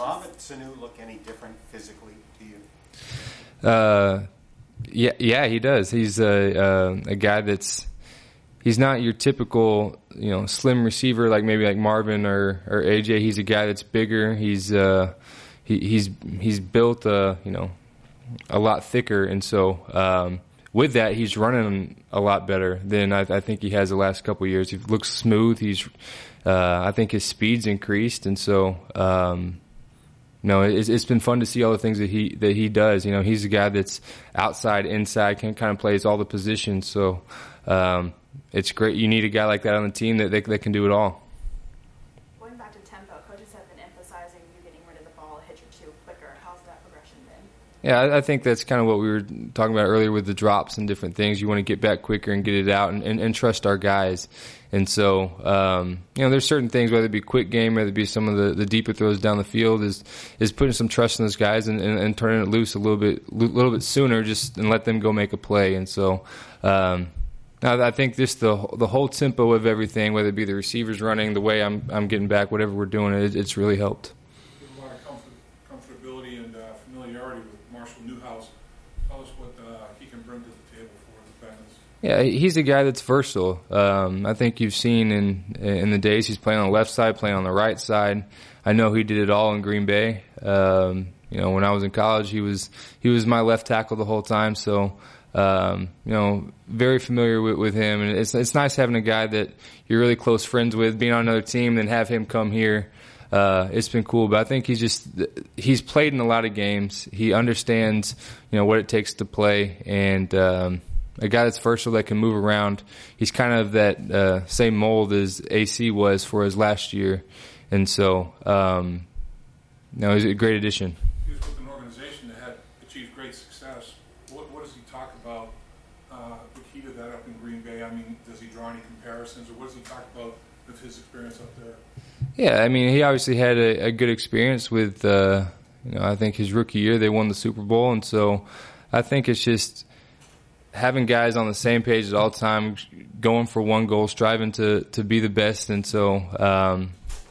Mohamed Sanu look any different physically to you? Yeah, he does. He's a guy he's not your typical, slim receiver like maybe like Marvin or AJ. He's a guy that's bigger. He's built a lot thicker, and so with that, he's running a lot better than I think he has the last couple of years. He looks smooth. I think his speed's increased, and so it's been fun to see all the things that he does. He's a guy that's outside, inside, kind of plays all the positions. So it's great. You need a guy like that on the team that can do it all. Going back to tempo, coaches have been emphasizing you getting rid of the ball, hit your two quicker. How's that progression been? Yeah, I think that's kind of what we were talking about earlier with the drops and different things. You want to get back quicker and get it out and trust our guys. And so, there's certain things, whether it be quick game, whether it be some of the deeper throws down the field, is putting some trust in those guys and turning it loose a little bit sooner, and let them go make a play. And so, I think just the whole tempo of everything, whether it be the receivers running, the way I'm getting back, whatever we're doing, it's really helped. A lot of comfortability and familiarity with Marshall Newhouse. Tell us what he can bring to the table for the Bengals. Yeah, he's a guy that's versatile. I think you've seen in the days he's playing on the left side, playing on the right side. I know he did it all in Green Bay. When I was in college, he was my left tackle the whole time. So, very familiar with him, and it's nice having a guy that you're really close friends with, being on another team, then have him come here. It's been cool, but I think he's played in a lot of games. He understands, what it takes to play, and a guy that's versatile that can move around. He's kind of that same mold as AC was for his last year, and so he's a great addition. He was with an organization that had achieved great success. What does he talk about the key to that up in Green Bay? I mean, does he draw any comparisons, or what does he talk about with his experience up there? Yeah, I mean, he obviously had a good experience with, I think his rookie year they won the Super Bowl, and so I think it's just having guys on the same page at all time, going for one goal, striving to be the best. And so,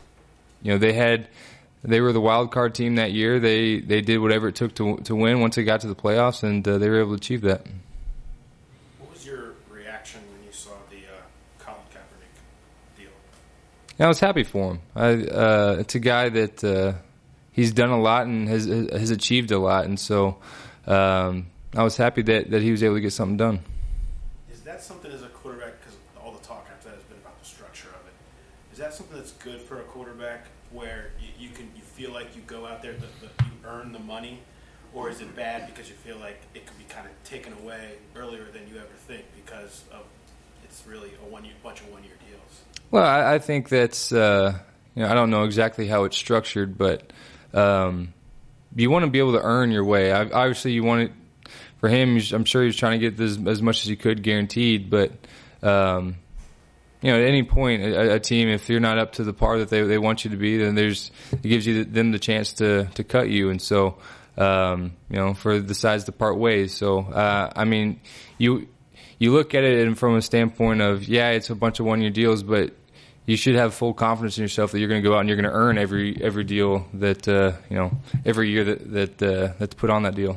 they were the wild card team that year. They did whatever it took to win once they got to the playoffs, and they were able to achieve that. What was your reaction when you saw the Colin Kaepernick deal? I was happy for him. It's a guy that he's done a lot and has achieved a lot, and so I was happy that he was able to get something done. Is that something as a quarterback, because all the talk after that has been about the structure of it, is that something that's good for a quarterback where you feel like you go out there, you earn the money, or is it bad because you feel like it could be kind of taken away earlier than you ever think because of it's really a bunch of one-year deals? Well, I think that's I don't know exactly how it's structured, but you want to be able to earn your way. Obviously, you want it. For him, I'm sure he was trying to get as much as he could guaranteed, but at any point, a team, if you're not up to the par that they want you to be, then it gives them the chance to cut you, and so for the sides to part ways. So you look at it from a standpoint of it's a bunch of one-year deals, but you should have full confidence in yourself that you're going to go out and you're going to earn every deal that every year that's put on that deal.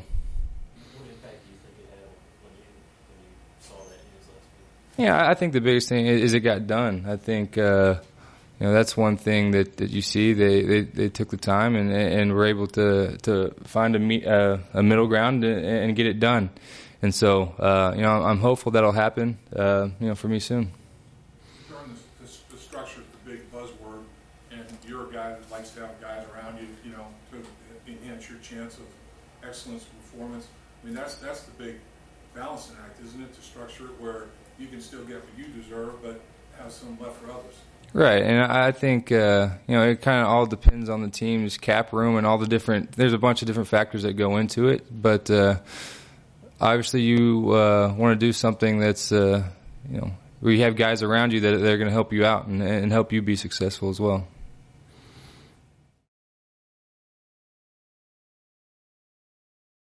Yeah, I think the biggest thing is it got done. I think that's one thing that you see. They took the time and were able to find a middle ground and get it done. And so I'm hopeful that'll happen for me soon. The structure is the big buzzword, and you're a guy that likes to have guys around you, to enhance your chance of excellence performance. I mean, that's the big balancing act, isn't it? To structure it where you can still get what you deserve, but have some left for others. Right, and I think it kind of all depends on the team's cap room and all the different. There's a bunch of different factors that go into it, but obviously you want to do something that's where you have guys around you that are going to help you out and help you be successful as well.